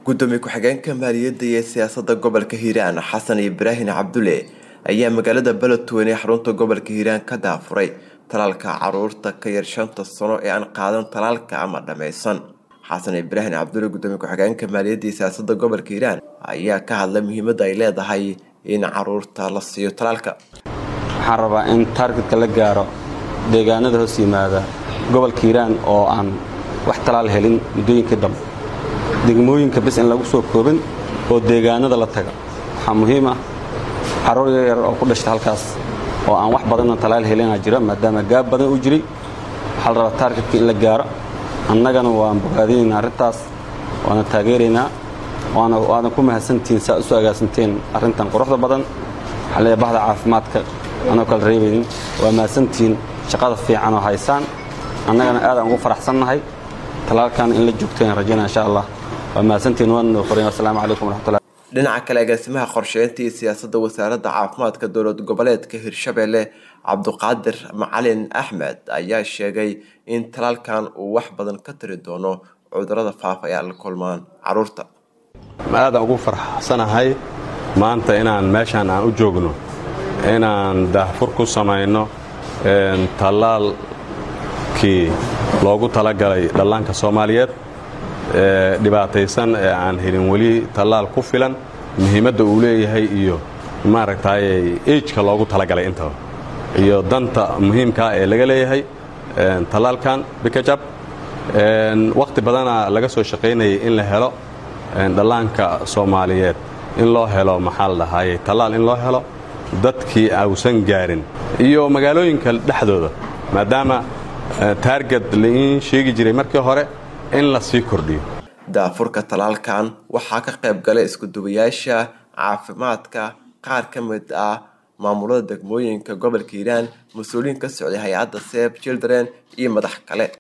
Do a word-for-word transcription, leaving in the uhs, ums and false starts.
gudoomiye ku-xigeenka maaliyadda iyo siyaasadda gobolka Hiiraan Xasan Ibraahin Cabdulle ayaa magaalada Beledweyne xarunta gobolka Hiiraan ka daafuray talaalka caruurta ka yar shanta sano ee aan qaadan talaalka ama dhameysan. Xasan Ibraahin Cabdulle gudoomiye ku-xigeenka maaliyadda iyo siyaasadda gobolka Hiiraan ayaa ka hadlay muhiimadda ay leedahay in caruurta la siiyo talaalka. Waxaan rabaa in targetka la gaaro deegaanada hoos yimaada gobolka Hiiraan oo aan wax talaal helin muddooyinka dambe degmooyinka bas in lagu soo koobin oo deegaanada la taga. Waxaa muhiim ah caruur yar oo ku dhashay halkaas oo aan wax badan talaal helin jira maadaama gaab badan u jiray. Waxaa la rabaa targetka in la gaaro. annagana waan bogaadinayna arrintaas waana taageeraynaa waana waana ku mahadsantiin saa u soo agaasanteen arrintan quruxda badan. Waxaa leeyahay bahda caafimaadka anoo kala reebaynin waa mahadsantiin shaqada fiican oo haysaan. annagana aad aan ugu faraxsannahay talaalkan in la joogteen rajayna insha Allah. waa mahadsantiin waan qoreen. assalaamu calaykum waraxmatullahi. dhinaca kale agaasimaha qorsheynta iyo siyaasadda wasaaradda caafimaadka dowlad goboleedka Hirshabelle Cabduqaadir Macalin Axmed ayaa sheegay in talaalkan uu wax badan ka tiri doono cudurrada faafa ee la kulmaan caruurta. aad aan ugu faraxsanahay maanta inaan meeshan aan u joogno inaan daahfur ku samayno talaalkii loogu talagalay dhallaanka Soomaaliyeed ee dhibaataysan ee aan helin wali talaal ku filan muhiimadda uu leeyahay iyo maaragtay age-ka loogu talagalay inta iyo danta muhiimka ee laga leeyahay talaalkan bikajab waqti badana laga soo shaqeynayay in la helo dhallaanka Soomaaliyeed in loo helo maxal dhahay talaal in loo helo dadkii awsan gaarin iyo magaalooyinka dhexdooda maadaama target leeyin sheegi jiray markii hore in la sii kordhiyo. daafurka talaalkan waxaa ka qayb galay isku duwayaasha caafimaadka qaar ka mid ah maamulada degmooyinka gobolka Hiiraan, mas'uuliyiin ka socday hay'adda Save Children iyo madax kale.